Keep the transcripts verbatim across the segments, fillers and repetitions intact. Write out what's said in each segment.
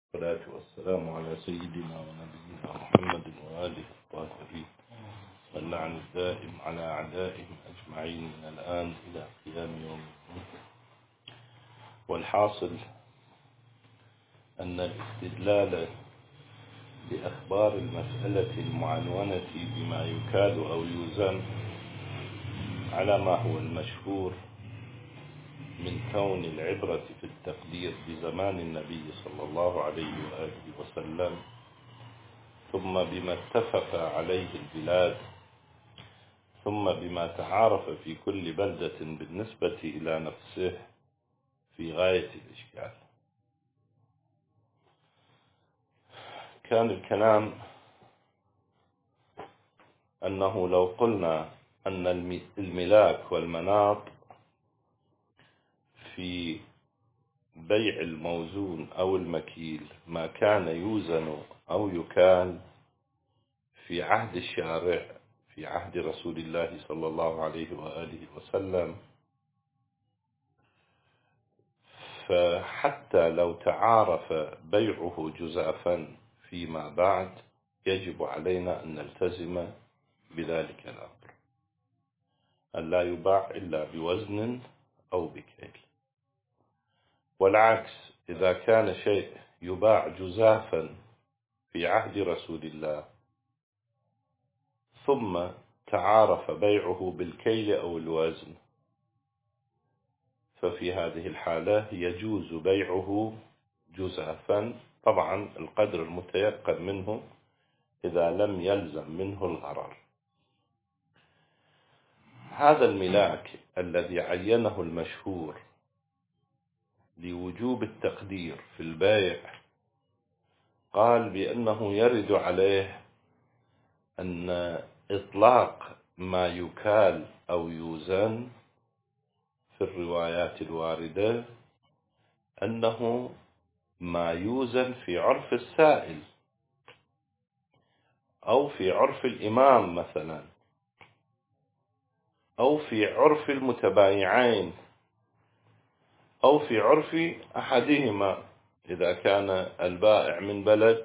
والصلاة والسلام على سيدنا ونبينا محمد وآله الطاهرين واللعن الدائم على أعدائهم أجمعين من الآن إلى قيام يوم الدين. والحاصل أن الاستدلال بأخبار المسألة المعنونة بما يكاد أو يوزن على ما هو المشهور من كون العبرة في التقدير بزمان النبي صلى الله عليه وآله وسلم، ثم بما اتفق عليه البلاد، ثم بما تعارف في كل بلدة بالنسبة إلى نفسه، في غاية الإشكال. كان الكلام أنه لو قلنا أن الملاك والمناط في بيع الموزون أو المكيل ما كان يوزن أو يكال في عهد الشارع، في عهد رسول الله صلى الله عليه وآله وسلم، فحتى لو تعارف بيعه جزافا فيما بعد يجب علينا أن نلتزم بذلك الأمر، أن لا يباع إلا بوزن أو بكيل. والعكس، إذا كان شيء يباع جزافا في عهد رسول الله ثم تعارف بيعه بالكيل أو الوزن، ففي هذه الحالة يجوز بيعه جزافا، طبعا القدر المتيقن منه إذا لم يلزم منه الغرر. هذا الملاك الذي عينه المشهور لوجوب التقدير في البيع قال بأنه يرد عليه أن إطلاق ما يكال أو يوزن في الروايات الواردة أنه ما يوزن في عرف السائل أو في عرف الإمام مثلا، أو في عرف المتبايعين، أو في عرف أحدهما إذا كان البائع من بلد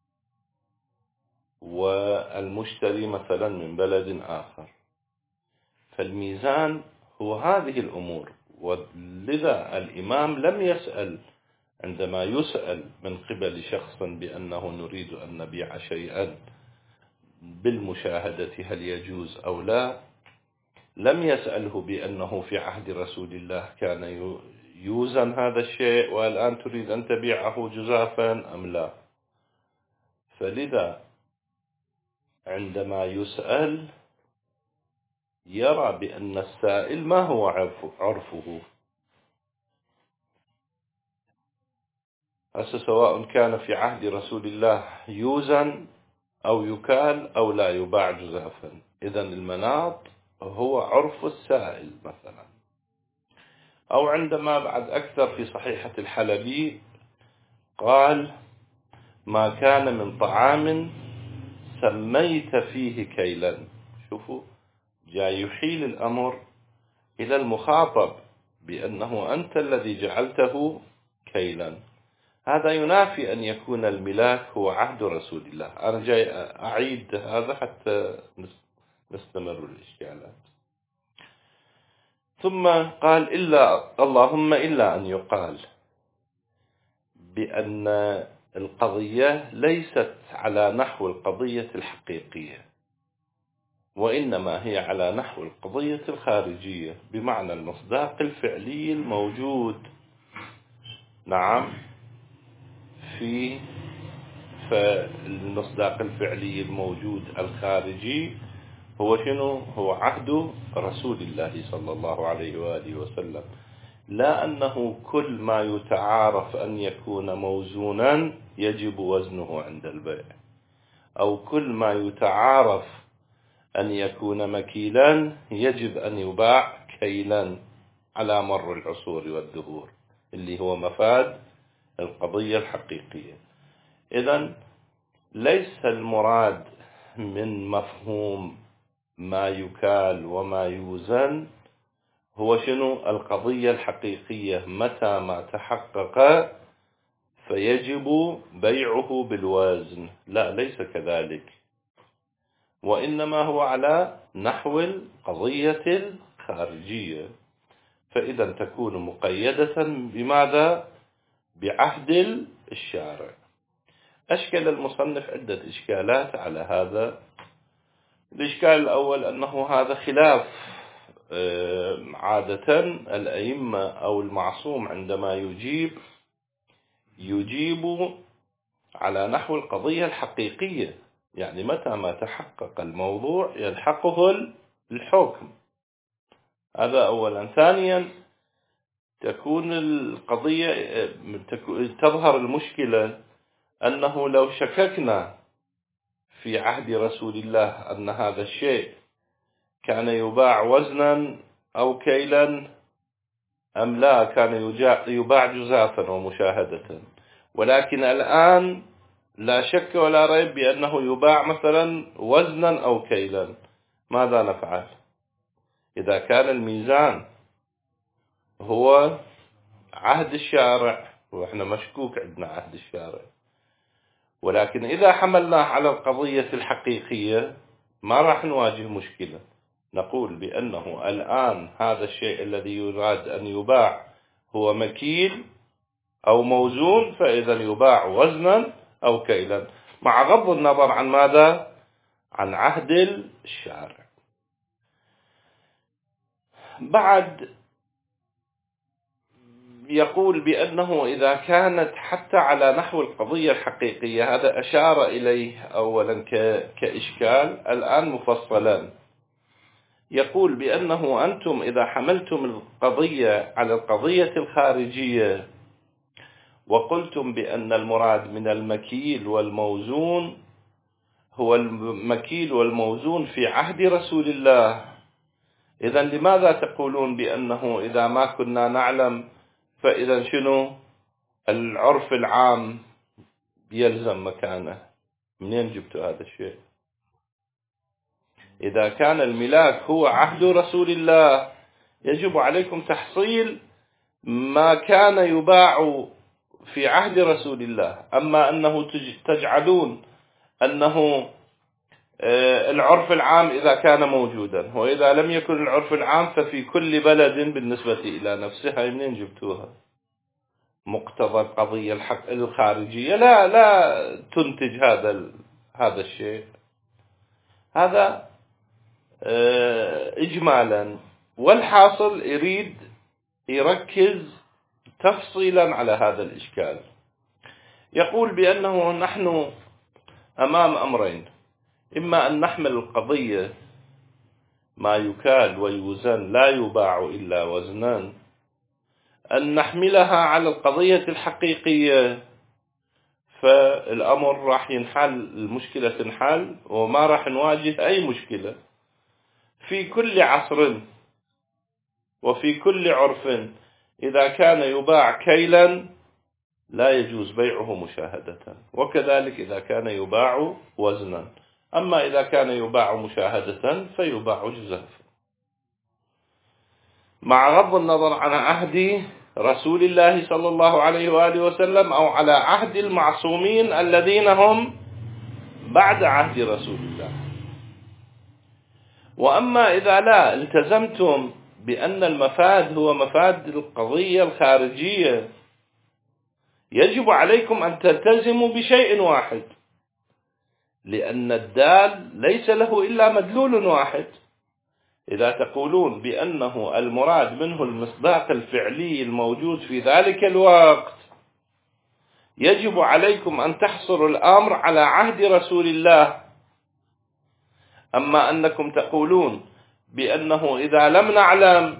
والمشتري مثلا من بلد آخر. فالميزان هو هذه الأمور، ولذا الإمام لم يسأل عندما يسأل من قبل شخص بأنه نريد أن نبيع شيئا بالمشاهدة هل يجوز أو لا، لم يسأله بأنه في عهد رسول الله كان يوزن هذا الشيء والآن تريد أن تبيعه جزافا أم لا. فلذا عندما يسأل يرى بأن السائل ما هو عرفه، سواء كان في عهد رسول الله يوزن أو يكال أو لا يباع جزافا. إذن المناط هو عرف السائل مثلا. أو عندما بعد أكثر في صحيحة الحلبي قال ما كان من طعام سميت فيه كيلا. شوفوا، جاء يحيل الأمر إلى المخاطب بأنه أنت الذي جعلته كيلا. هذا ينافي أن يكون الملاك هو عهد رسول الله. أنا جاي أعيد هذا حتى نستمر الإشكالات. ثم قال إلا اللهم إلا أن يقال بأن القضية ليست على نحو القضية الحقيقية، وإنما هي على نحو القضية الخارجية، بمعنى المصداق الفعلي الموجود. نعم، في فالمصداق الفعلي الموجود الخارجي هو شنو؟ هو عهد رسول الله صلى الله عليه وآله وسلم، لا أنه كل ما يتعارف أن يكون موزونا يجب وزنه عند البيع، أو كل ما يتعارف أن يكون مكيلا يجب أن يباع كيلا على مر العصور والدهور، اللي هو مفاد القضية الحقيقية. إذن ليس المراد من مفهوم ما يكال وما يوزن هو شنو؟ القضية الحقيقية متى ما تحقق فيجب بيعه بالوزن. لا، ليس كذلك، وإنما هو على نحو القضية الخارجية، فإذا تكون مقيدة بماذا؟ بعهد الشارع. أشكل المصنف عدة إشكالات على هذا. الإشكال الأول أنه هذا خلاف عادة الأئمة أو المعصوم عندما يجيب يجيب على نحو القضية الحقيقية، يعني متى ما تحقق الموضوع يلحقه الحكم. هذا أولا. ثانيا، تكون القضية تظهر المشكلة أنه لو شككنا في عهد رسول الله أن هذا الشيء كان يباع وزنا أو كيلا أم لا، كان يباع جزافا ومشاهدة، ولكن الآن لا شك ولا ريب بأنه يباع مثلا وزنا أو كيلا، ماذا نفعل؟ إذا كان الميزان هو عهد الشارع، وإحنا مشكوك عندنا عهد الشارع، ولكن إذا حملناه على القضية الحقيقية ما راح نواجه مشكلة. نقول بأنه الآن هذا الشيء الذي يراد أن يباع هو مكيل أو موزون، فإذا يباع وزنا أو كيلا، مع غض النظر عن ماذا؟ عن عهد الشارع. بعد يقول بأنه إذا كانت حتى على نحو القضية الحقيقية، هذا أشار إليه أولا كإشكال الآن مفصلا. يقول بأنه أنتم إذا حملتم القضية على القضية الخارجية وقلتم بأن المراد من المكيل والموزون هو المكيل والموزون في عهد رسول الله، إذا لماذا تقولون بأنه إذا ما كنا نعلم فإذا شنو العرف العام يلزم مكانه؟ منين جبتوا هذا الشيء؟ إذا كان الملاك هو عهد رسول الله يجب عليكم تحصيل ما كان يباع في عهد رسول الله. أما أنه تجعلون أنه العرف العام إذا كان موجودا، وإذا لم يكن العرف العام ففي كل بلد بالنسبة إلى نفسها، منين جبتوها؟ مقتضى القضية الحق الخارجية لا لا تنتج هذا هذا الشيء. هذا إجمالا. والحاصل يريد يركز تفصيلا على هذا الإشكال. يقول بأنه نحن أمام أمرين: إما أن نحمل القضية ما يكال ويوزن لا يباع إلا وزنا، أن نحملها على القضية الحقيقية، فالأمر راح ينحل، المشكلة تنحل وما راح نواجه أي مشكلة. في كل عصر وفي كل عرف إذا كان يباع كيلا لا يجوز بيعه مشاهدة، وكذلك إذا كان يباع وزنا. أما إذا كان يباع مشاهدة فيباع جزافا، مع غض النظر عن عهد رسول الله صلى الله عليه وآله وسلم أو على عهد المعصومين الذين هم بعد عهد رسول الله. وأما إذا لا التزمتم بأن المفاد هو مفاد القضية الخارجية، يجب عليكم أن تلتزموا بشيء واحد، لأن الدال ليس له إلا مدلول واحد. إذا تقولون بأنه المراد منه المصداق الفعلي الموجود في ذلك الوقت، يجب عليكم أن تحصروا الأمر على عهد رسول الله. أما أنكم تقولون بأنه إذا لم نعلم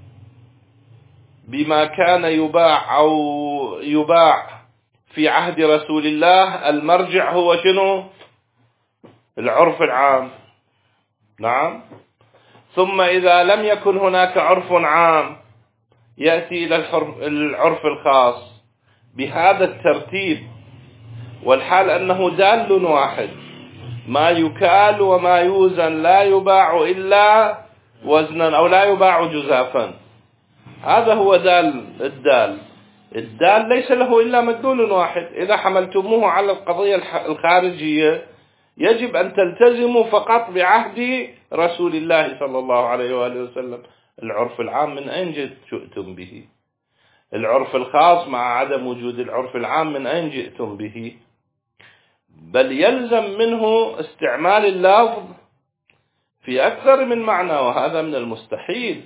بما كان يباع أو يباع في عهد رسول الله، المرجع هو شنو؟ العرف العام. نعم. ثم إذا لم يكن هناك عرف عام يأتي إلى العرف الخاص بهذا الترتيب، والحال أنه دال واحد: ما يكال وما يوزن لا يباع إلا وزنا أو لا يباع جزافا. هذا هو دال الدال. الدال ليس له إلا مدلول واحد. إذا حملتموه على القضية الخارجية يجب أن تلتزموا فقط بعهد رسول الله صلى الله عليه وآله وسلم. العرف العام من أين جئتم به؟ العرف الخاص مع عدم وجود العرف العام من أين جئتم به؟ بل يلزم منه استعمال اللفظ في أكثر من معنى، وهذا من المستحيل.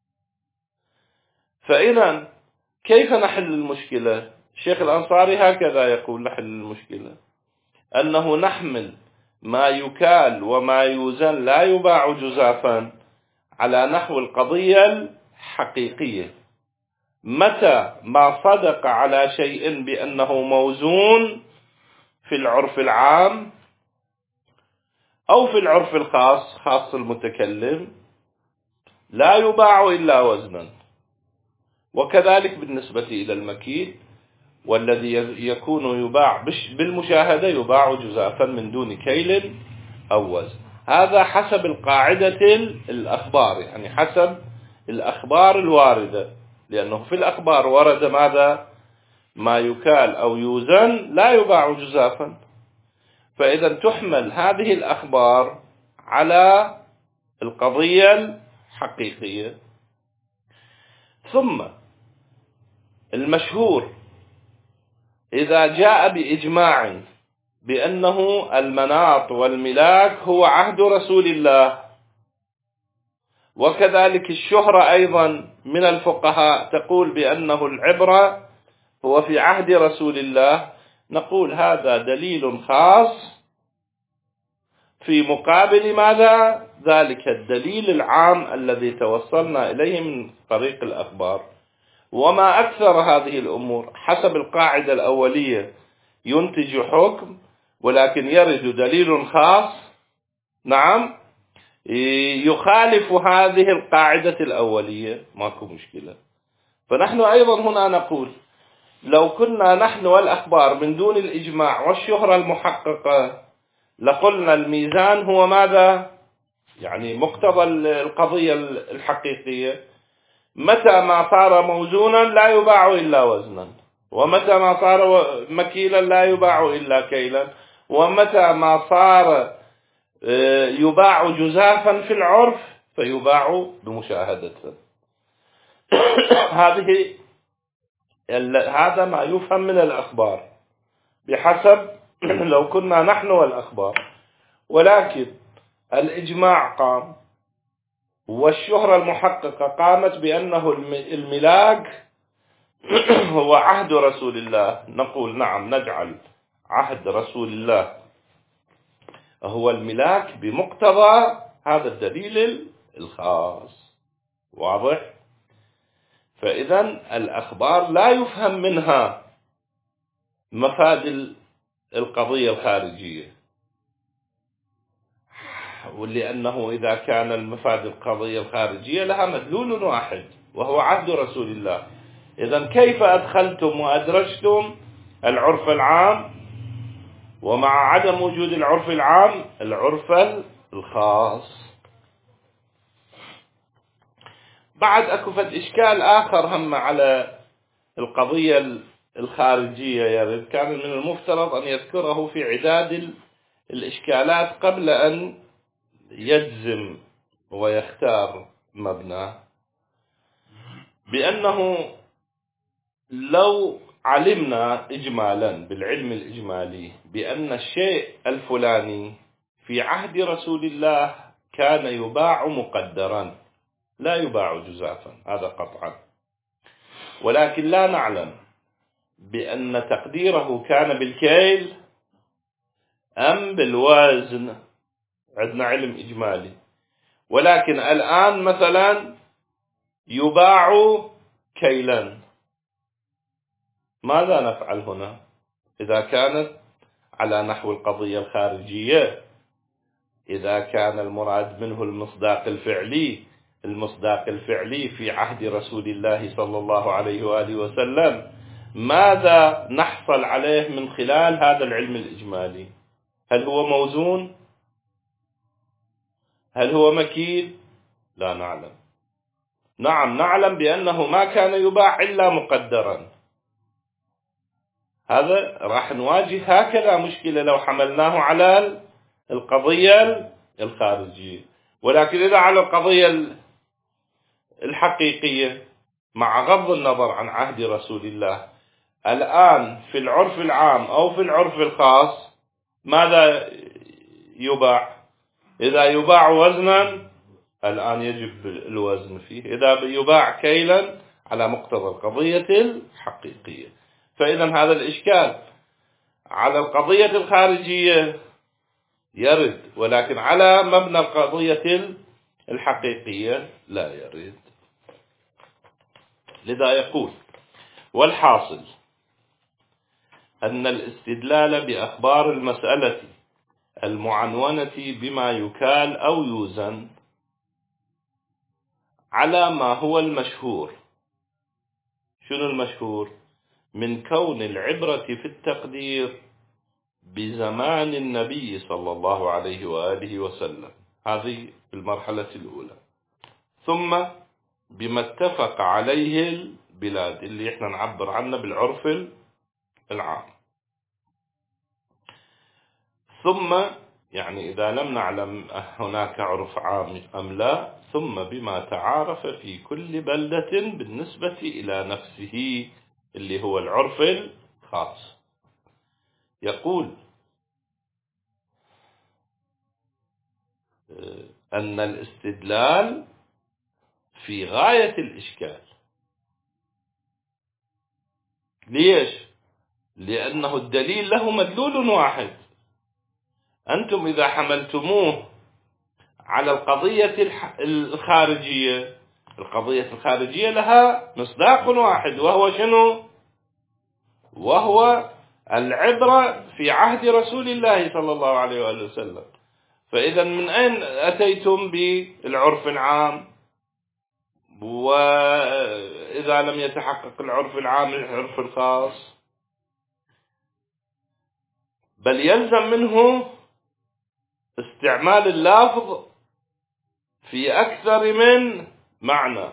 فإذا كيف نحل المشكلة؟ الشيخ الأنصاري هكذا يقول نحل المشكلة، أنه نحمل ما يكال وما يوزن لا يباع جزافا على نحو القضية الحقيقية. متى ما صدق على شيء بأنه موزون في العرف العام أو في العرف الخاص خاص المتكلم لا يباع إلا وزنا. وكذلك بالنسبة إلى المكيل، والذي يكون يباع بالمشاهدة يباع جزافا من دون كيل أو وزن. هذا حسب القاعدة الأخبار، يعني حسب الأخبار الواردة، لأنه في الأخبار ورد ماذا؟ ما يكال أو يوزن لا يباع جزافا. فإذا تحمل هذه الأخبار على القضية الحقيقية. ثم المشهور إذا جاء بإجماع بأنه المناط والملاك هو عهد رسول الله، وكذلك الشهرة أيضا من الفقهاء تقول بأنه العبرة هو في عهد رسول الله، نقول هذا دليل خاص في مقابل ماذا؟ ذلك الدليل العام الذي توصلنا إليه من طريق الأخبار. وما أكثر هذه الأمور حسب القاعدة الأولية ينتج حكم، ولكن يرد دليل خاص نعم يخالف هذه القاعدة الأولية، ماكو مشكلة. فنحن أيضا هنا نقول لو كنا نحن والأخبار من دون الإجماع والشهرة المحققة لقلنا الميزان هو ماذا؟ يعني مقتضى القضية الحقيقية، متى ما صار موزونا لا يباع إلا وزنا، ومتى ما صار مكيلا لا يباع إلا كيلا، ومتى ما صار يباع جزافا في العرف فيباع بمشاهدته. هذه هذا ما يفهم من الأخبار بحسب لو كنا نحن والأخبار. ولكن الإجماع قام والشهرة المحققة قامت بأنه الملاك هو عهد رسول الله، نقول نعم نجعل عهد رسول الله هو الملاك بمقتضى هذا الدليل الخاص. واضح؟ فإذا الأخبار لا يفهم منها مفاد القضية الخارجية، ولأنه إذا كان المفاد القضية الخارجية لها مدلول واحد وهو عهد رسول الله. إذا كيف أدخلتم وأدرجتم العرف العام، ومع عدم وجود العرف العام العرف الخاص؟ بعد أكو فد إشكال آخر هم على القضية الخارجية، يعني كان من المفترض أن يذكره في عداد الإشكالات قبل أن يجزم ويختار مبناه، بأنه لو علمنا إجمالا بالعلم الإجمالي بأن الشيء الفلاني في عهد رسول الله كان يباع مقدرا لا يباع جزافا، هذا قطعا، ولكن لا نعلم بأن تقديره كان بالكيل أم بالوزن، عندنا علم إجمالي، ولكن الآن مثلا يباع كيلا، ماذا نفعل هنا إذا كانت على نحو القضية الخارجية؟ إذا كان المراد منه المصداق الفعلي، المصداق الفعلي في عهد رسول الله صلى الله عليه وآله وسلم، ماذا نحصل عليه من خلال هذا العلم الإجمالي؟ هل هو موزون؟ هل هو مكيل؟ لا نعلم. نعم نعلم بأنه ما كان يباع إلا مقدرا، هذا راح نواجه هكذا مشكلة لو حملناه على القضية الخارجية. ولكن إذا على القضية الحقيقية، مع غض النظر عن عهد رسول الله، الآن في العرف العام أو في العرف الخاص ماذا يباع؟ إذا يباع وزنا الآن يجب الوزن فيه، إذا يباع كيلا على مقتضى القضية الحقيقية. فإذا هذا الإشكال على القضية الخارجية يرد، ولكن على مبنى القضية الحقيقية لا يرد. لذا يقول: والحاصل أن الاستدلال بأخبار المسألة المعنونة بما يكال أو يوزن على ما هو المشهور. شنو المشهور؟ من كون العبرة في التقدير بزمان النبي صلى الله عليه وآله وسلم، هذه المرحلة الأولى، ثم بما اتفق عليه البلاد اللي احنا نعبر عنه بالعرف العام، ثم يعني إذا لم نعلم هناك عرف عام أم لا، ثم بما تعارف في كل بلدة بالنسبة إلى نفسه اللي هو العرف الخاص. يقول أن الاستدلال في غاية الإشكال. ليش؟ لأنه الدليل له مدلول واحد. أنتم إذا حملتموه على القضية الخارجية، القضية الخارجية لها مصداق واحد، وهو شنو؟ وهو العبرة في عهد رسول الله صلى الله عليه وآله وسلم. فإذا من أين أتيتم بالعرف العام؟ وإذا لم يتحقق العرف العام العرف الخاص، بل يلزم منه استعمال اللفظ في أكثر من معنى،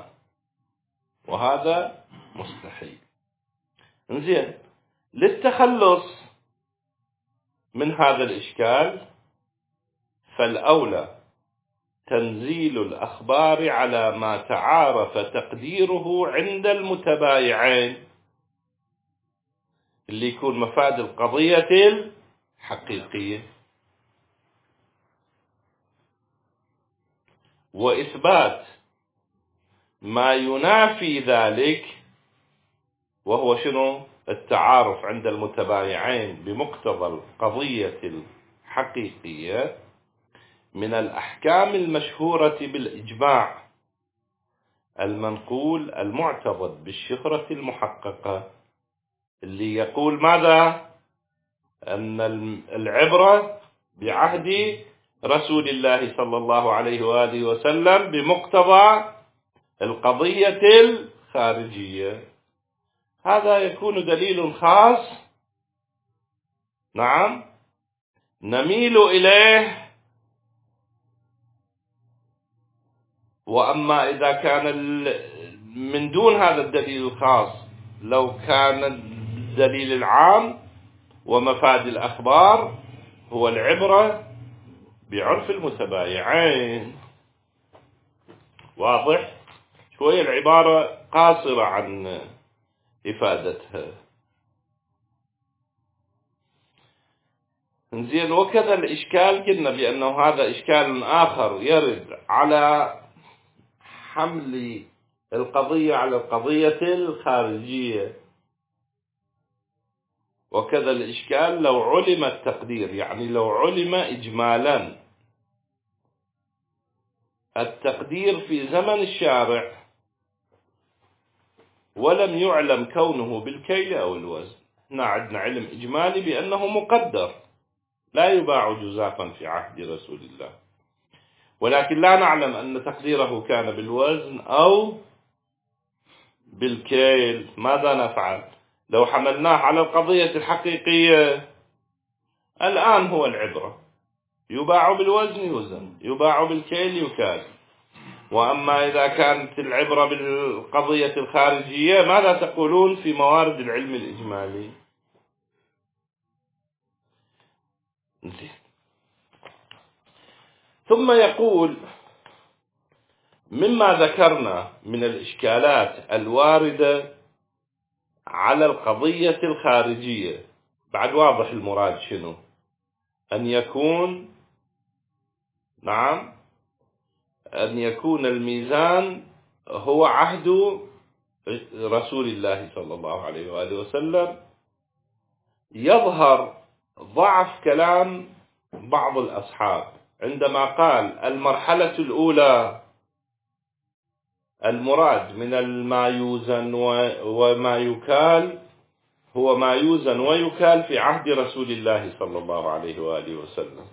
وهذا مستحيل. انزين، للتخلص من هذا الإشكال فالأولى تنزيل الأخبار على ما تعارف تقديره عند المتبايعين، اللي يكون مفاد القضية الحقيقية، وإثبات ما ينافي ذلك، وهو شنو؟ التعارف عند المتبايعين بمقتضى القضية الحقيقية من الأحكام المشهورة بالإجماع المنقول المعتضد بالشهرة المحققة، اللي يقول ماذا؟ أن العبرة بعهد رسول الله صلى الله عليه وآله وسلم بمقتضى القضية الخارجية. هذا يكون دليل خاص، نعم، نميل إليه. وأما إذا كان من دون هذا الدليل الخاص، لو كان الدليل العام ومفاد الأخبار هو العبرة بعرف المتبايعين. واضح؟ شوية العبارة قاصرة عن إفادتها. زين، وكذا الإشكال قلنا بأنه هذا إشكال آخر يرد على حمل القضية على القضية الخارجية. وكذا الإشكال لو علم التقدير، يعني لو علم إجمالا التقدير في زمن الشارع ولم يعلم كونه بالكيل أو الوزن. هنا عندنا علم إجمالي بأنه مقدر لا يباع جزافا في عهد رسول الله، ولكن لا نعلم أن تقديره كان بالوزن أو بالكيل. ماذا نفعل؟ لو حملناه على القضية الحقيقية الآن هو العبرة، يباع بالوزن يوزن، يباع بالكيل يكال. وأما إذا كانت العبرة بالقضية الخارجية ماذا تقولون في موارد العلم الإجمالي؟ ثم يقول مما ذكرنا من الإشكالات الواردة على القضية الخارجية، بعد واضح المراد شنو، أن يكون نعم أن يكون الميزان هو عهد رسول الله صلى الله عليه وآله وسلم. يظهر ضعف كلام بعض الأصحاب عندما قال المرحلة الأولى المراد من ما يوزن وما يكال هو ما يوزن ويكال في عهد رسول الله صلى الله عليه وآله وسلم،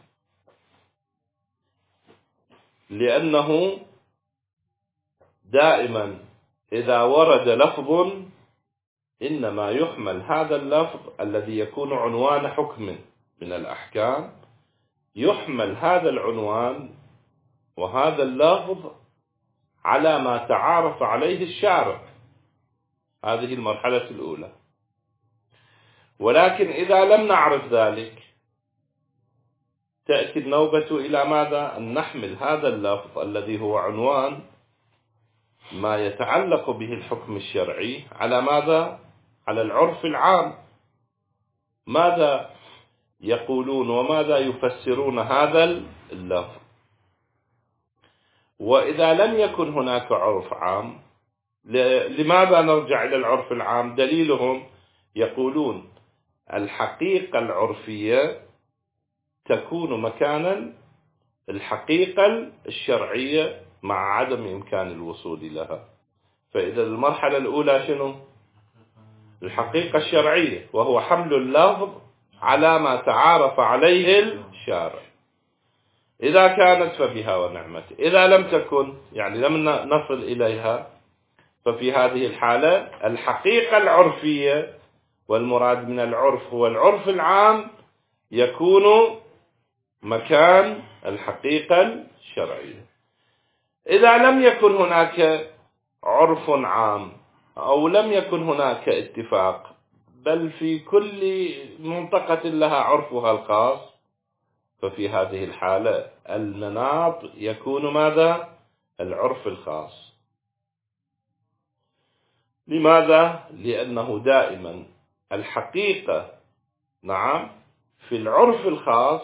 لأنه دائما إذا ورد لفظ إنما يحمل هذا اللفظ الذي يكون عنوان حكم من الأحكام، يحمل هذا العنوان وهذا اللفظ على ما تعارف عليه الشارع. هذه المرحلة الأولى. ولكن إذا لم نعرف ذلك تأتي النوبة إلى ماذا؟ أن نحمل هذا اللفظ الذي هو عنوان ما يتعلق به الحكم الشرعي على ماذا؟ على العرف العام. ماذا يقولون وماذا يفسرون هذا اللفظ؟ وإذا لم يكن هناك عرف عام، لماذا نرجع إلى العرف العام؟ دليلهم يقولون الحقيقة العرفية تكون مكانا الحقيقة الشرعية مع عدم إمكان الوصول لها. فإذا المرحلة الأولى شنو؟ الحقيقة الشرعية، وهو حمل اللفظ على ما تعارف عليه الشارع. إذا كانت فبها ونعمت، إذا لم تكن يعني لم نصل إليها، ففي هذه الحالة الحقيقة العرفية، والمراد من العرف هو العرف العام، يكون مكان الحقيقة الشرعية. إذا لم يكن هناك عرف عام أو لم يكن هناك اتفاق، بل في كل منطقة لها عرفها الخاص، ففي هذه الحالة المناط يكون ماذا؟ العرف الخاص. لماذا؟ لأنه دائما الحقيقة نعم في العرف الخاص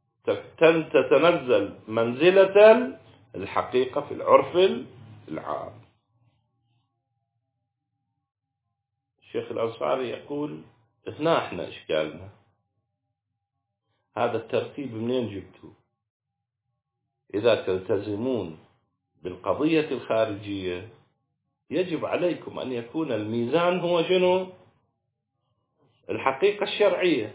تتنزل منزلة الحقيقة في العرف العام. الشيخ الأنصاري يقول هنا احنا إشكالنا، هذا الترتيب منين جبتوه؟ إذا تلتزمون بالقضية الخارجية يجب عليكم أن يكون الميزان هو شنو؟ الحقيقة الشرعية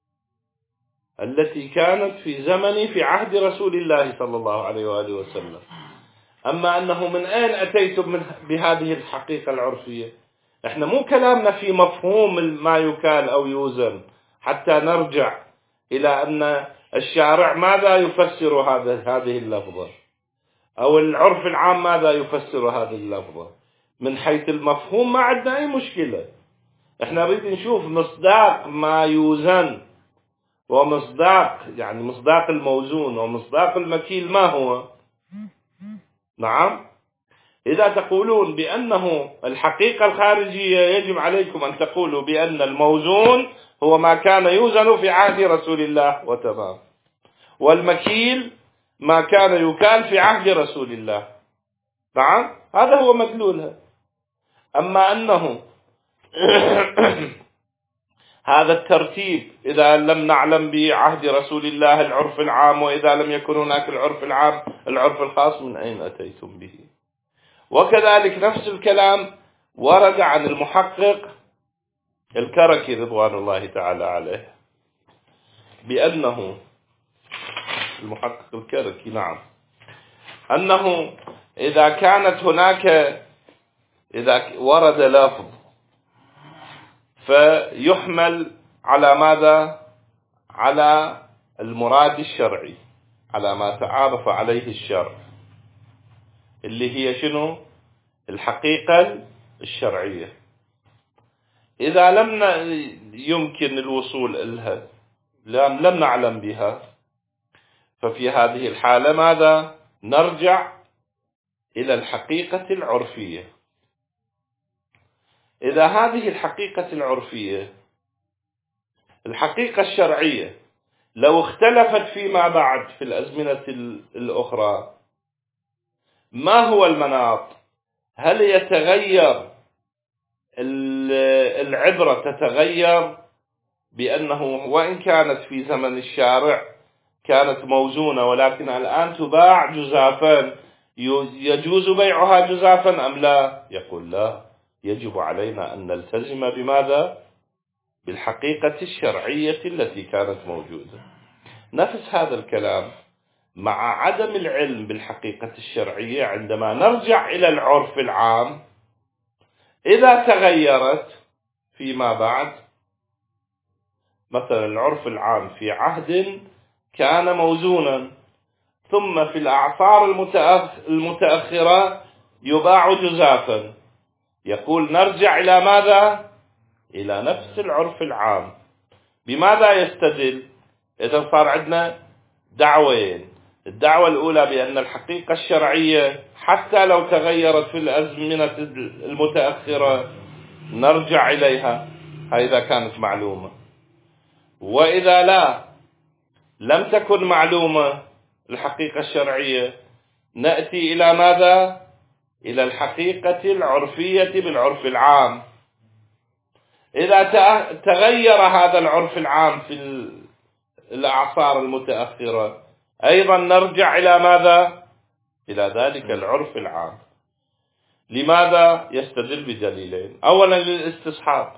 التي كانت في زمن في عهد رسول الله صلى الله عليه وآله وسلم. أما أنه من أين أتيتم بهذه الحقيقة العرفية؟ احنا مو كلامنا في مفهوم ما يكال أو يوزن، حتى نرجع إلى أن الشارع ماذا يفسر هذا هذه اللفظة، أو العرف العام ماذا يفسر هذه اللفظة. من حيث المفهوم ما عندنا أي مشكلة، احنا نريد نشوف مصداق ما يوزن ومصداق يعني مصداق الموزون ومصداق المكيل ما هو. نعم، إذا تقولون بأنه الحقيقة الخارجية يجب عليكم أن تقولوا بأن الموزون هو ما كان يوزن في عهد رسول الله وتمام، والمكيل ما كان يكال في عهد رسول الله. نعم، هذا هو مدلولها. أما أنه هذا الترتيب إذا لم نعلم بعهد رسول الله العرف العام، وإذا لم يكن هناك العرف العام العرف الخاص، من أين أتيتم به؟ وكذلك نفس الكلام ورد عن المحقق الكركي رضوان الله تعالى عليه، بأنه المحقق الكركي نعم أنه إذا كانت هناك إذا ورد لفظ فيحمل على ماذا؟ على المراد الشرعي، على ما تعارف عليه الشرع، اللي هي شنو؟ الحقيقة الشرعية. إذا لم يمكن الوصول إلها لم, لم نعلم بها، ففي هذه الحالة ماذا؟ نرجع إلى الحقيقة العرفية. إذا هذه الحقيقة العرفية الحقيقة الشرعية لو اختلفت فيما بعد في الأزمنة الأخرى، ما هو المناط؟ هل يتغير العبرة، تتغير بأنه وإن كانت في زمن الشارع كانت موزونة ولكن الآن تباع جزافا، يجوز بيعها جزافا أم لا؟ يقول لا، يجب علينا أن نلتزم بماذا؟ بالحقيقة الشرعية التي كانت موجودة. نفس هذا الكلام مع عدم العلم بالحقيقة الشرعية، عندما نرجع إلى العرف العام إذا تغيرت فيما بعد، مثلا العرف العام في عهد كان موزونا ثم في الأعصار المتأخرة يباع جزافا، يقول نرجع إلى ماذا؟ إلى نفس العرف العام. بماذا يستدل؟ إذا صار عندنا دعوين، الدعوة الأولى بأن الحقيقة الشرعية حتى لو تغيرت في الأزمنة المتأخرة نرجع إليها، إذا كانت معلومة. وإذا لا لم تكن معلومة الحقيقة الشرعية نأتي إلى ماذا؟ إلى الحقيقة العرفية بالعرف العام. إذا تغير هذا العرف العام في الأعصار المتأخرة أيضا نرجع إلى ماذا؟ إلى ذلك العرف العام. لماذا؟ يستدل بدليلين. أولا للاستصحاب.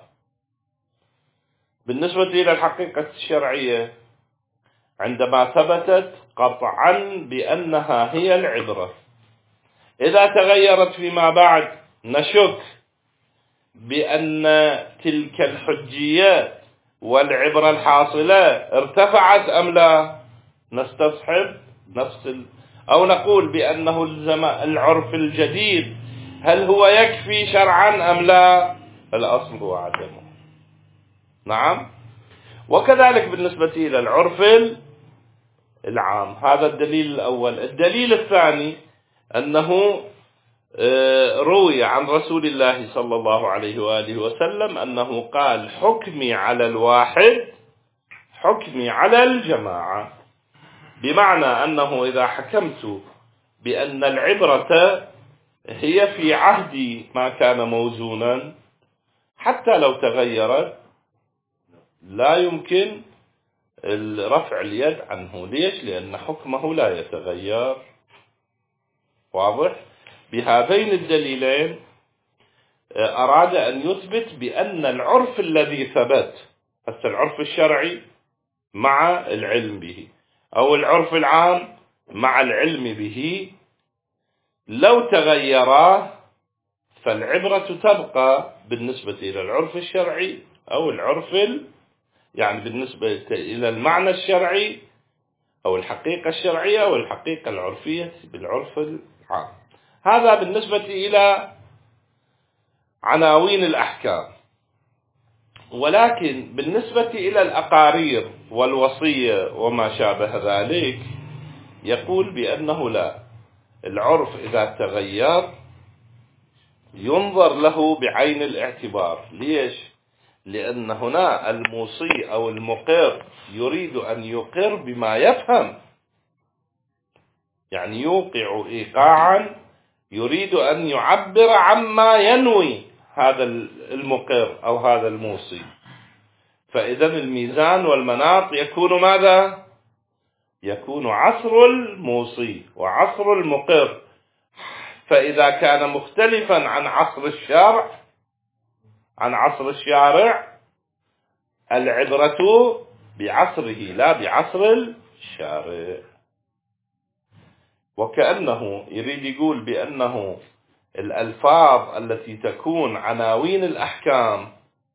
بالنسبة إلى الحقيقة الشرعية عندما ثبتت قطعا بأنها هي العبرة، إذا تغيرت فيما بعد نشك بأن تلك الحجية والعبرة الحاصلة ارتفعت أم لا، نستصحب نفس ال... أو نقول بأنه العرف الجديد هل هو يكفي شرعا أم لا، الأصل هو عدمه. نعم. وكذلك بالنسبة إلى العرف العام. هذا الدليل الأول. الدليل الثاني أنه روي عن رسول الله صلى الله عليه وآله وسلم أنه قال حكمي على الواحد حكمي على الجماعة، بمعنى أنه إذا حكمت بأن العبرة هي في عهد ما كان موزونا حتى لو تغيرت لا يمكن رفع اليد عنه. ليش؟ لأن حكمه لا يتغير. واضح؟ بهذين الدليلين أراد أن يثبت بأن العرف الذي ثبت، هذا العرف الشرعي مع العلم به، أو العرف العام مع العلم به، لو تغيرا فالعبرة تبقى بالنسبة إلى العرف الشرعي أو العرف يعني بالنسبة إلى المعنى الشرعي أو الحقيقة الشرعية أو الحقيقة العرفية بالعرف العام. هذا بالنسبة إلى عناوين الأحكام. ولكن بالنسبة إلى الأقارير والوصية وما شابه ذلك يقول بأنه لا، العرف إذا تغير ينظر له بعين الاعتبار. ليش؟ لأن هنا الموصي أو المقر يريد أن يقر بما يفهم، يعني يوقع إيقاعا يريد أن يعبر عما ينوي هذا المقر أو هذا الموصي. فإذا الميزان والمناط يكون ماذا؟ يكون عصر الموصي وعصر المقر. فإذا كان مختلفا عن عصر الشارع عن عصر الشارع العبرة بعصره لا بعصر الشارع. وكأنه يريد يقول بأنه الألفاظ التي تكون عناوين الأحكام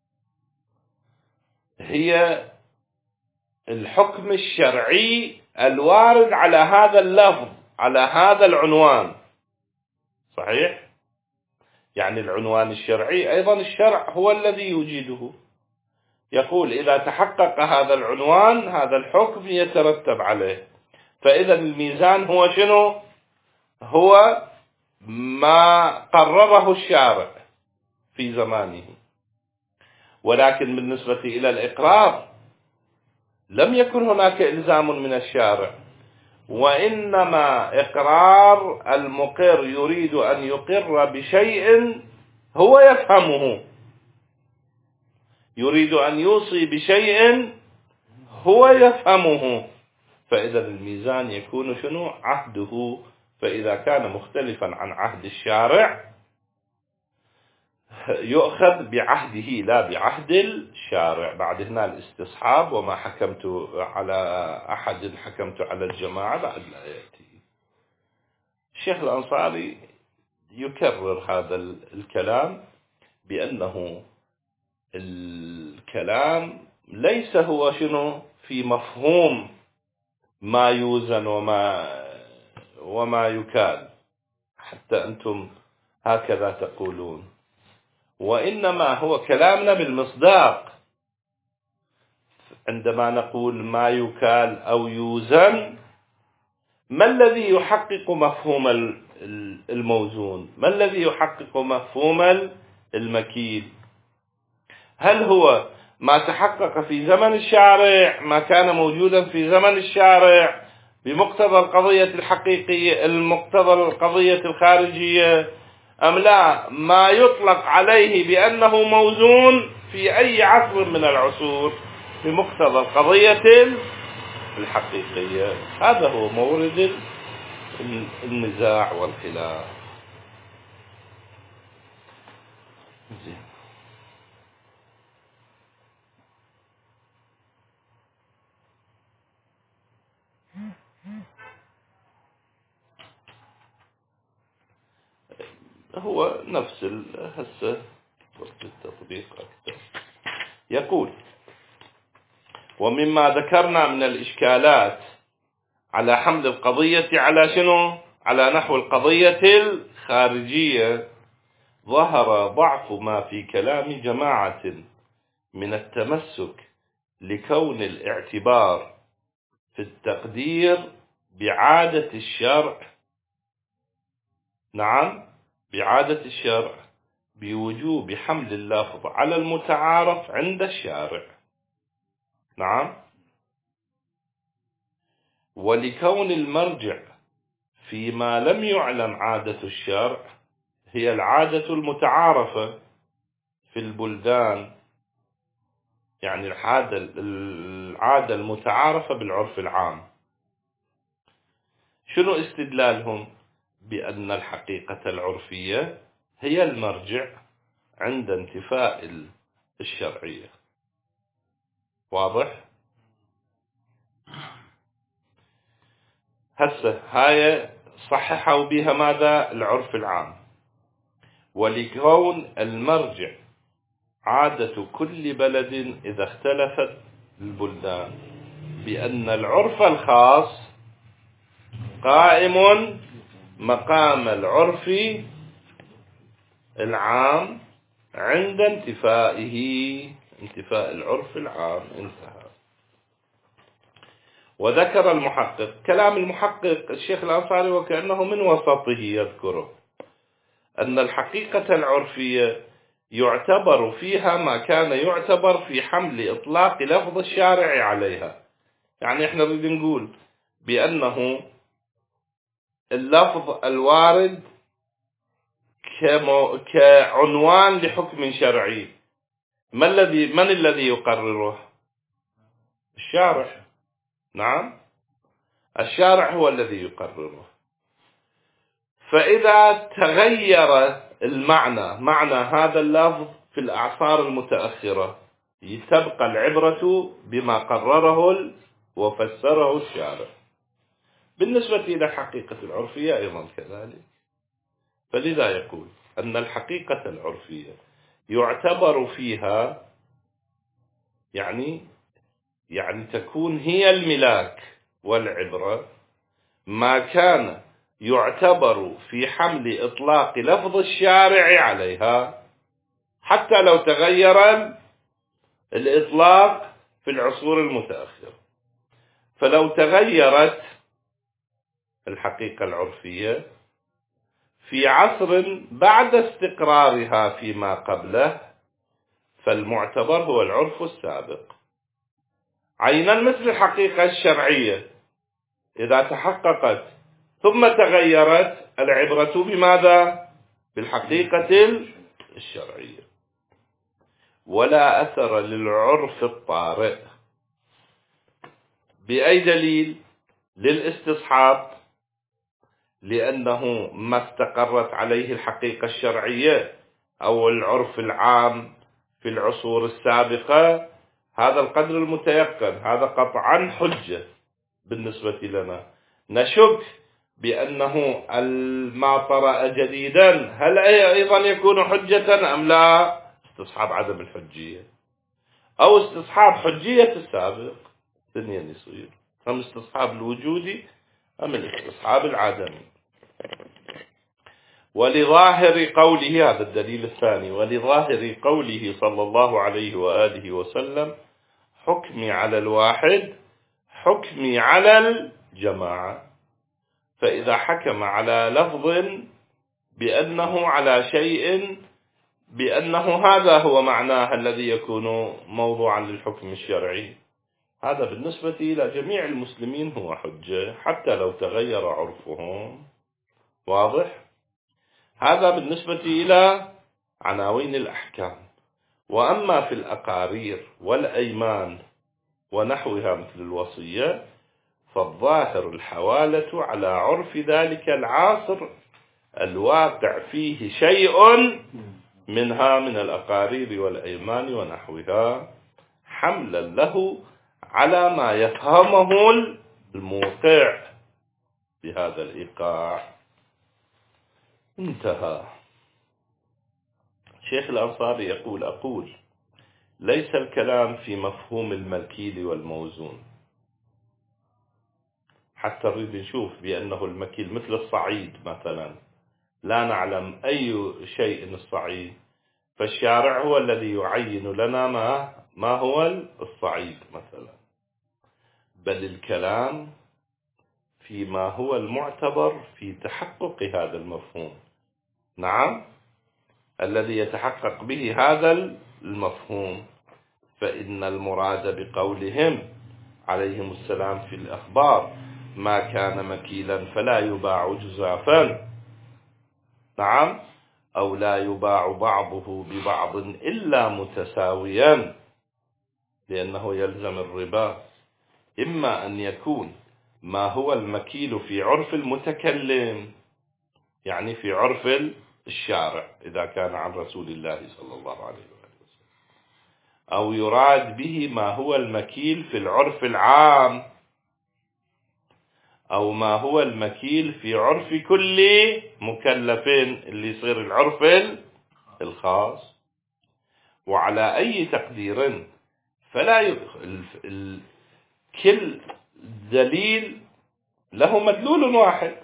هي الحكم الشرعي الوارد على هذا اللفظ على هذا العنوان. صحيح؟ يعني العنوان الشرعي أيضا الشرع هو الذي يوجده. يقول إذا تحقق هذا العنوان هذا الحكم يترتب عليه. فإذا الميزان هو شنو؟ هو ما قرره الشارع في زمانه. ولكن بالنسبة إلى الإقرار لم يكن هناك إلزام من الشارع، وإنما إقرار المقر يريد أن يقر بشيء هو يفهمه، يريد أن يوصي بشيء هو يفهمه. فإذا الميزان يكون شنو؟ عهده. فإذا كان مختلفا عن عهد الشارع يؤخذ بعهده لا بعهد الشارع. بعد هنا الاستصحاب وما حكمت على أحد حكمت على الجماعة بعد لا يأتي. الشيخ الأنصاري يكرر هذا الكلام بأنه الكلام ليس هو شنو في مفهوم ما يوزن وما وما يكال، حتى أنتم هكذا تقولون، وإنما هو كلامنا بالمصداق. عندما نقول ما يكال أو يوزن، ما الذي يحقق مفهوم الموزون؟ ما الذي يحقق مفهوم المكيل؟ هل هو ما تحقق في زمن الشارع، ما كان موجودا في زمن الشارع بمقتضى القضية الحقيقية المقتضى القضية الخارجية، أم لا ما يطلق عليه بأنه موزون في أي عصر من العصور بمقتضى القضية الحقيقية؟ هذا هو مورد النزاع والخلاف. زين. هو نفس هسه وقت التطبيق أكثر. يقول ومما ذكرنا من الإشكالات على حمل القضية على شنو؟ على نحو القضية الخارجية، ظهر ضعف ما في كلام جماعة من التمسك لكون الاعتبار في التقدير بعادة الشرع، نعم بعادة الشرع، بوجوب حمل اللفظ على المتعارف عند الشارع، نعم، ولكون المرجع فيما لم يعلم عادة الشرع هي العادة المتعارفة في البلدان، يعني العادة العادة المتعارفة بالعرف العام. شنو استدلالهم؟ بأن الحقيقة العرفية هي المرجع عند انتفاء الشرعية. واضح؟ هسه هاي صححوا بها ماذا؟ العرف العام. ولكون المرجع عادة كل بلد إذا اختلفت البلدان، بأن العرف الخاص قائم مقام العرف العام عند انتفائه، انتفاء العرف العام. انتهى. وذكر المحقق كلام المحقق الشيخ الأنصاري وكأنه من وسطه يذكره أن الحقيقة العرفية يعتبر فيها ما كان يعتبر في حمل إطلاق لفظ الشارع عليها. يعني احنا نريد نقول بأنه اللفظ الوارد كعنوان لحكم شرعي، ما الذي من الذي يقرره؟ الشارع، نعم، الشارع هو الذي يقرره. فإذا تغير المعنى، معنى هذا اللفظ في الأعصار المتأخرة، تبقى العبرة بما قرره وفسره الشارع. بالنسبة إلى الحقيقة العرفية أيضا كذلك. فلذا يقول أن الحقيقة العرفية يعتبر فيها يعني يعني تكون هي الملاك والعبرة ما كان يعتبر في حمل إطلاق لفظ الشارع عليها، حتى لو تغير الإطلاق في العصور المتأخرة. فلو تغيرت الحقيقة العرفية في عصر بعد استقرارها فيما قبله، فالمعتبر هو العرف السابق. عينا مثل الحقيقة الشرعية إذا تحققت ثم تغيرت، العبرة بماذا؟ بالحقيقة الشرعية. ولا أثر للعرف الطارئ. بأي دليل؟ للاستصحاب، لأنه ما استقرت عليه الحقيقة الشرعية أو العرف العام في العصور السابقة، هذا القدر المتيقن، هذا قطعا حجة بالنسبة لنا. نشك بأنه ما طرأ جديدا هل أيضا يكون حجة أم لا؟ استصحاب عدم الحجية أو استصحاب حجية السابق، اثنين يصير، هم استصحاب الوجودي أم الاستصحاب العدمي. ولظاهر قوله، هذا الدليل الثاني، ولظاهر قوله صلى الله عليه وآله وسلم حكمي على الواحد حكمي على الجماعة. فإذا حكم على لفظ بأنه على شيء بأنه هذا هو معناه الذي يكون موضوعا للحكم الشرعي، هذا بالنسبة إلى جميع المسلمين هو حجة حتى لو تغير عرفهم. واضح؟ هذا بالنسبة إلى عناوين الأحكام. وأما في الأقارير والأيمان ونحوها مثل الوصية، فالظاهر الحوالة على عرف ذلك العصر الواقع فيه شيء منها من الأقارير والأيمان ونحوها، حملا له على ما يفهمه الموقع بهذا الإيقاع. انتهى. شيخ الأنصاري يقول: أقول ليس الكلام في مفهوم المكيل والموزون، حتى نريد نشوف بأنه المكيل مثل الصعيد مثلا، لا نعلم أي شيء الصعيد، فالشارع هو الذي يعين لنا ما, ما هو الصعيد مثلا، بل الكلام فيما هو المعتبر في تحقق هذا المفهوم. نعم، الذي يتحقق به هذا المفهوم. فإن المراد بقولهم عليهم السلام في الأخبار ما كان مكيلا فلا يباع جزافا، نعم، أو لا يباع بعضه ببعض إلا متساويا، لأنه يلزم الربا. إما أن يكون ما هو المكيل في عرف المتكلم، يعني في عرف الشارع إذا كان عن رسول الله صلى الله عليه وسلم، أو يراد به ما هو المكيل في العرف العام، أو ما هو المكيل في عرف كل مكلفين اللي يصير العرف الخاص. وعلى أي تقدير فلا يدخل كل دليل له مدلول واحد،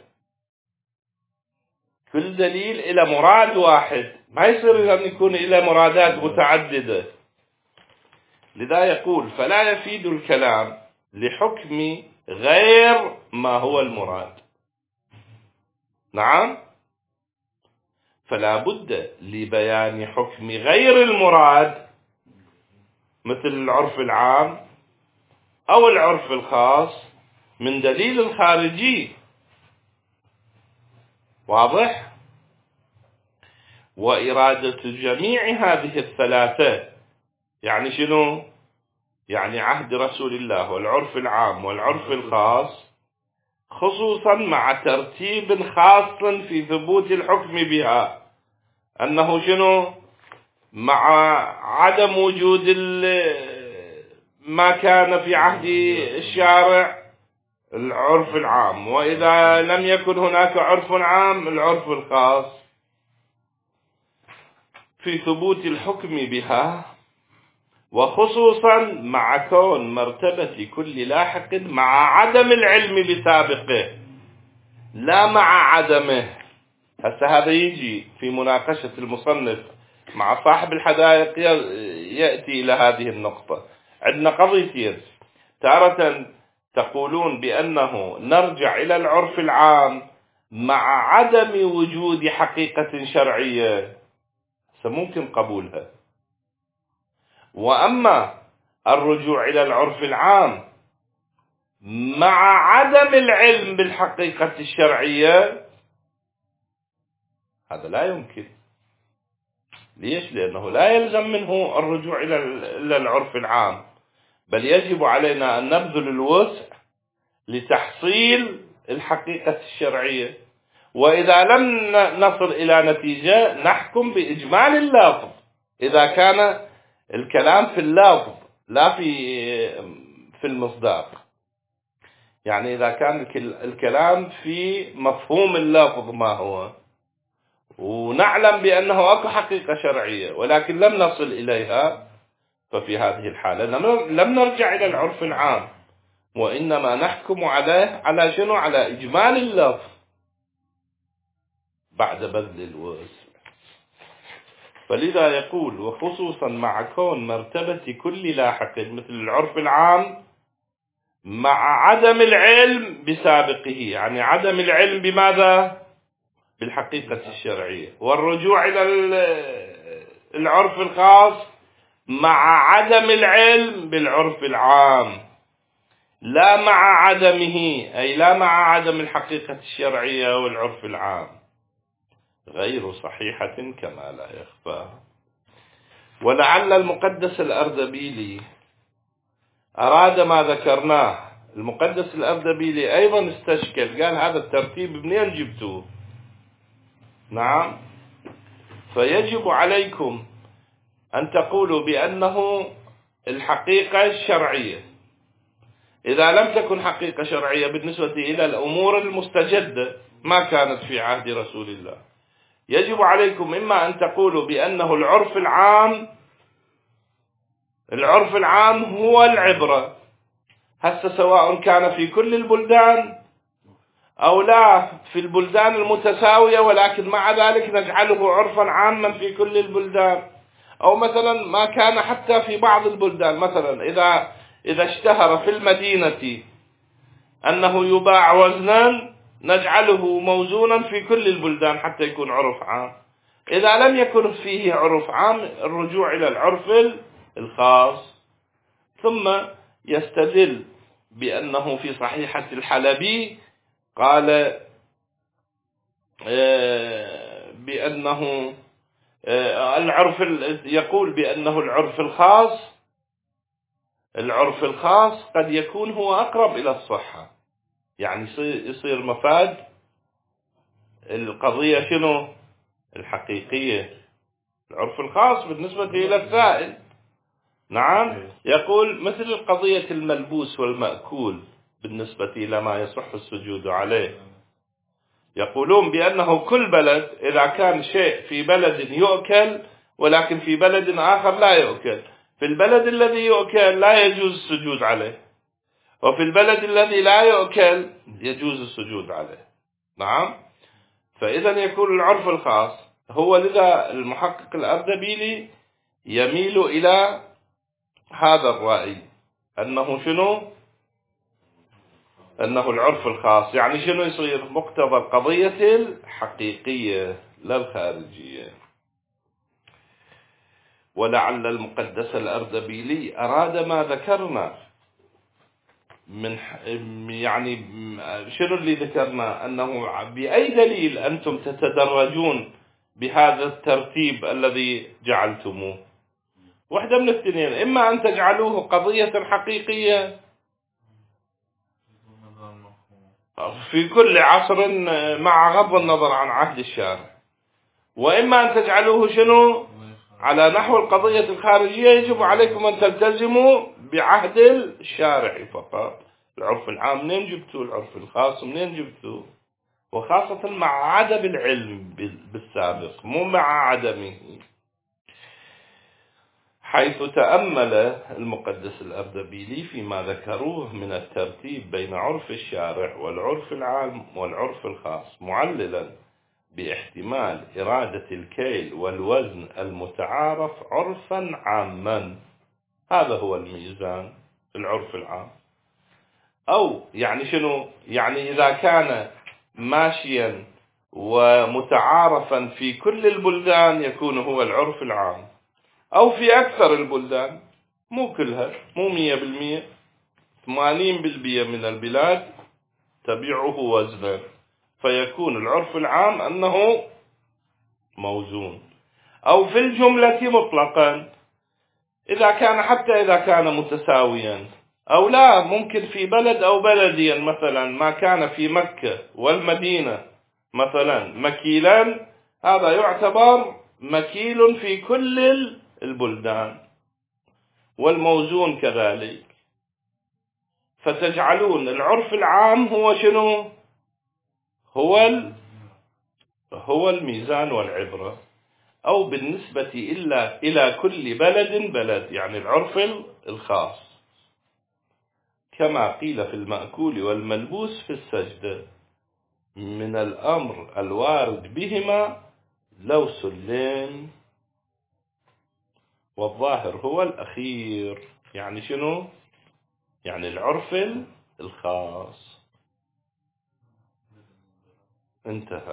كل دليل إلى مراد واحد، ما يصير أن يكون إلى مرادات متعددة. لذا يقول: فلا يفيد الكلام لحكم غير ما هو المراد. نعم، فلا بد لبيان حكم غير المراد مثل العرف العام أو العرف الخاص من دليل خارجي. واضح؟ وإرادة جميع هذه الثلاثة يعني شنو؟ يعني عهد رسول الله والعرف العام والعرف الخاص، خصوصا مع ترتيب خاص في ثبوت الحكم بها، أنه شنو؟ مع عدم وجود ما كان في عهد الشارع العرف العام، وإذا لم يكن هناك عرف عام العرف الخاص، في ثبوت الحكم بها، وخصوصا مع كون مرتبة كل لاحق مع عدم العلم بسابقه لا مع عدمه. هسه هذا يجي في مناقشة المصنف مع صاحب الحدائق يأتي إلى هذه النقطة. عندنا قضيتين، تارة تقولون بأنه نرجع إلى العرف العام مع عدم وجود حقيقة شرعية، فممكن قبولها. وأما الرجوع إلى العرف العام مع عدم العلم بالحقيقة الشرعية، هذا لا يمكن. ليش؟ لأنه لا يلزم منه الرجوع إلى العرف العام، بل يجب علينا أن نبذل الوسع لتحصيل الحقيقة الشرعية. وإذا لم نصل إلى نتيجة نحكم بإجمال اللفظ، إذا كان الكلام في اللفظ لا في في المصداق. يعني إذا كان الكلام في مفهوم اللفظ ما هو، ونعلم بأنه أكو حقيقة شرعية ولكن لم نصل إليها، ففي هذه الحالة لم نرجع إلى العرف العام، وإنما نحكم عليه على شنو؟ على إجمال اللفظ بعد بذل الوسع. فلذا يقول: وخصوصا مع كون مرتبة كل لاحق مثل العرف العام مع عدم العلم بسابقه، يعني عدم العلم بماذا؟ بالحقيقة الشرعية. والرجوع إلى العرف الخاص مع عدم العلم بالعرف العام، لا مع عدمه، أي لا مع عدم الحقيقة الشرعية والعرف العام، غير صحيحة كما لا يخفى. ولعل المقدس الأردبيلي أراد ما ذكرناه. المقدس الأردبيلي أيضا استشكل، قال: هذا الترتيب منين جبتوه؟ نعم، فيجب عليكم أن تقولوا بأنه الحقيقة الشرعية. إذا لم تكن حقيقة شرعية بالنسبة إلى الأمور المستجدة ما كانت في عهد رسول الله، يجب عليكم إما أن تقولوا بأنه العرف العام العرف العام هو العبرة، هسه سواء كان في كل البلدان أو لا في البلدان المتساوية، ولكن مع ذلك نجعله عرفا عاما في كل البلدان. أو مثلا ما كان حتى في بعض البلدان، مثلا إذا إذا اشتهر في المدينة أنه يباع وزنا نجعله موزونا في كل البلدان حتى يكون عرف عام. إذا لم يكن فيه عرف عام الرجوع إلى العرف الخاص. ثم يستدل بأنه في صحيحة الحلبي قال بأنه العرف، يقول بأنه العرف الخاص العرف الخاص قد يكون هو أقرب إلى الصحة، يعني يصير مفاد القضية شنو؟ الحقيقية. العرف الخاص بالنسبة إلى السائل. نعم، يقول مثل قضية الملبوس والمأكول بالنسبة إلى ما يصح السجود عليه، يقولون بأنه كل بلد إذا كان شيء في بلد يؤكل ولكن في بلد آخر لا يؤكل، في البلد الذي يؤكل لا يجوز السجود عليه، وفي البلد الذي لا يؤكل يجوز السجود عليه. نعم، فإذا يكون العرف الخاص هو. لذا المحقق الأردبيلي يميل إلى هذا الرأي، أنه شنو؟ أنه العرف الخاص، يعني شنو يصير؟ مقتضى القضية الحقيقية لا الخارجية. ولعل المقدس الأردبيلي أراد ما ذكرنا من يعني شنو اللي ذكرنا؟ أنه بأي دليل أنتم تتدرجون بهذا الترتيب الذي جعلتموه؟ واحدة من الاثنين، إما أن تجعلوه قضية حقيقية في كل عصر مع غض النظر عن عهد الشارع، وإما أن تجعلوه شنو؟ على نحو القضية الخارجية. يجب عليكم أن تلتزموا بعهد الشارع فقط. العرف العام منين جبتوا؟ العرف الخاص منين جبتوا؟ وخاصة مع عدم العلم بالسابق، مو مع عدمه، حيث تأمل المقدس الأردبيلي فيما ذكروه من الترتيب بين عرف الشارع والعرف العام والعرف الخاص، معللا باحتمال إرادة الكيل والوزن المتعارف عرفا عاما. هذا هو الميزان في العرف العام. أو يعني شنو؟ يعني إذا كان ماشيا ومتعارفا في كل البلدان يكون هو العرف العام، أو في أكثر البلدان، مو كلها، مو مية بالمية، ثمانين بالمية من البلاد تبيعه وزنا، فيكون العرف العام أنه موزون. أو في الجملة مطلقا، إذا كان حتى إذا كان متساويا، أو لا، ممكن في بلد أو بلديا، مثلا ما كان في مكة والمدينة مثلا مكيلا، هذا يعتبر مكيل في كل البلدان، والموزون كذلك. فتجعلون العرف العام هو شنو؟ هو هو الميزان والعبرة، أو بالنسبة إلا إلى كل بلد بلد، يعني العرف الخاص، كما قيل في المأكول والملبوس في السجدة، من الأمر الوارد بهما لو سلم، والظاهر هو الأخير. يعني شنو؟ يعني العرف الخاص. انتهى.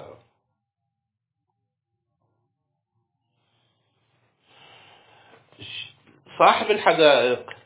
صاحب الحدائق